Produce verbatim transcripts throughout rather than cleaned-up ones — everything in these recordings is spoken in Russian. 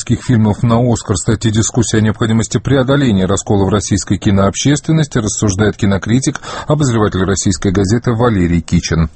антиамериканских фильмов на «Оскар» статьи дискуссии о необходимости преодоления раскола в российской кинообщественности, рассуждает кинокритик, обозреватель российской газеты Валерий Кичин.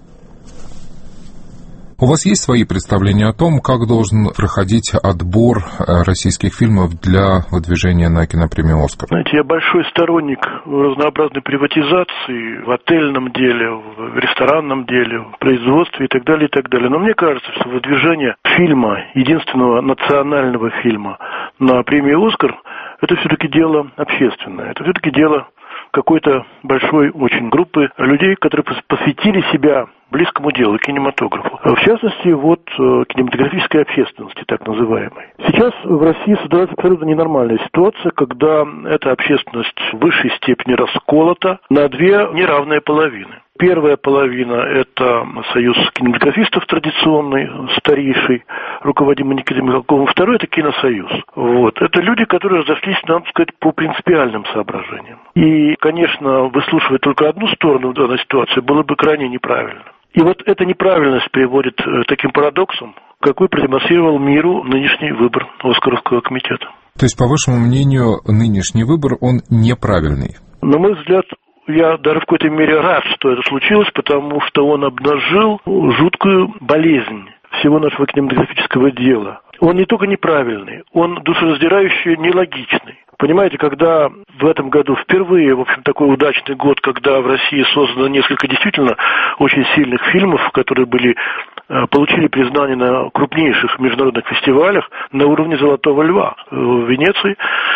У вас есть свои представления о том, как должен проходить отбор российских фильмов для выдвижения на кинопремию «Оскар»? Знаете, я большой сторонник разнообразной приватизации в отельном деле, в ресторанном деле, в производстве и так далее, и так далее. Но мне кажется, что выдвижение фильма, единственного национального фильма на премию «Оскар», это все-таки дело общественное, это все-таки дело какой-то большой очень группы людей, которые посвятили себя близкому делу, кинематографу. В частности, вот кинематографической общественности, так называемой. Сейчас в России создается абсолютно ненормальная ситуация, когда эта общественность в высшей степени расколота на две неравные половины. Первая половина – это союз кинематографистов традиционный, старейший, руководимый Никитой Михалковым. Второй – это киносоюз. Вот. Это люди, которые разошлись, надо сказать, по принципиальным соображениям. И, конечно, выслушивать только одну сторону в данной ситуации было бы крайне неправильно. И вот эта неправильность приводит к таким парадоксам, какой продемонстрировал миру нынешний выбор Оскаровского комитета. То есть, по вашему мнению, нынешний выбор, он неправильный? На мой взгляд, я даже в какой-то мере рад, что это случилось, потому что он обнажил жуткую болезнь всего нашего кинематографического дела. Он не только неправильный, он душераздирающий нелогичный. Понимаете, когда в этом году впервые, в общем, такой удачный год, когда в России создано несколько действительно очень сильных фильмов, которые были, получили признание на крупнейших международных фестивалях на уровне «Золотого льва» в Венеции,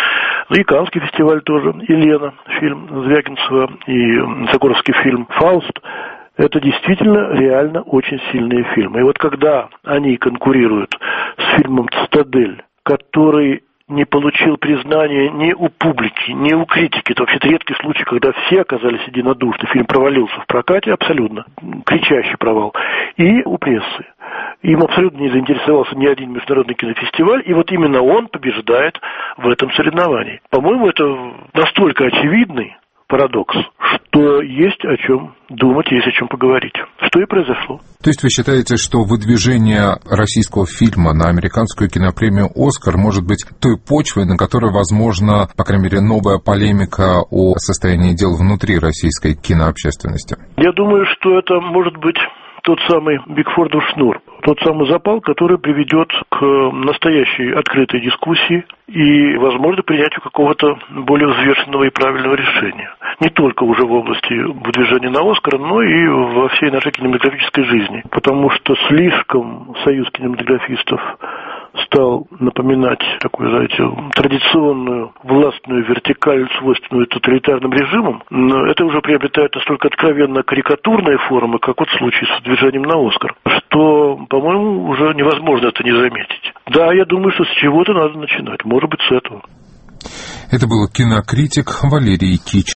и Каннский фестиваль тоже, и «Лена», фильм Звягинцева, и Сокуровский фильм «Фауст». Это действительно реально очень сильные фильмы. И вот когда они конкурируют с фильмом «Цитадель», который не получил признания ни у публики, ни у критики. Это вообще редкий случай, когда все оказались единодушны. Фильм провалился в прокате абсолютно, кричащий провал. И у прессы. Им абсолютно не заинтересовался ни один международный кинофестиваль, и вот именно он побеждает в этом соревновании. По-моему, это настолько очевидный парадокс, что есть о чем думать, есть о чем поговорить. Что и произошло. То есть вы считаете, что выдвижение российского фильма на американскую кинопремию «Оскар» может быть той почвой, на которой, возможно, по крайней мере, новая полемика о состоянии дел внутри российской кинообщественности? Я думаю, что это может быть тот самый Бигфордов шнур, тот самый запал, который приведет к настоящей открытой дискуссии и, возможно, принятию какого-то более взвешенного и правильного решения. Не только уже в области выдвижения на «Оскар», но и во всей нашей кинематографической жизни. Потому что слишком союз кинематографистов стал напоминать такую, знаете, традиционную властную вертикаль, свойственную тоталитарным режимам. Но это уже приобретает настолько откровенно карикатурные формы, как вот в случае с движением на «Оскар», что, по-моему, уже невозможно это не заметить. Да, я думаю, что с чего-то надо начинать. Может быть, с этого. Это был кинокритик Валерий Кичин.